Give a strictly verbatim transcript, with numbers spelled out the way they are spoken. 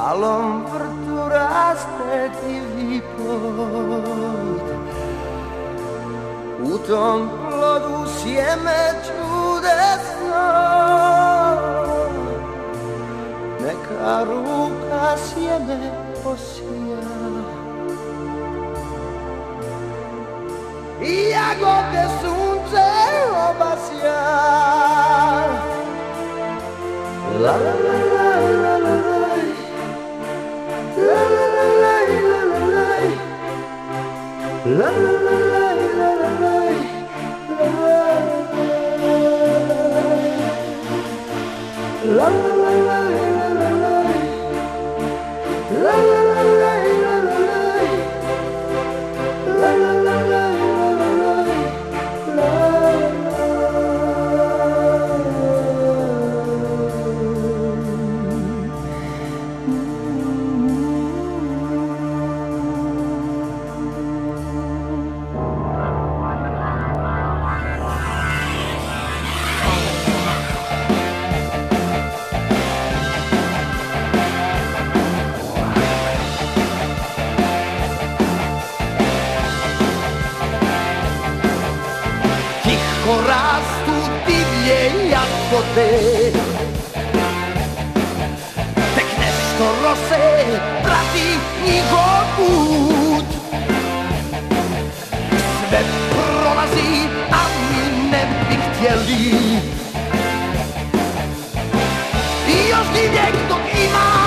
malom vrtu raste divlji plod. U tom plodu sjeme čudesno, neka ruka sjeme posija. I jagode sunce obasja. La la la la la la la, la la la la la la, la la la la la la, la la la la la la, la la la rastu divlje jagode, tek nešto rose prati njihov put. Sve prolazi, a mi ne bi htjeli. I još divljeg dok ima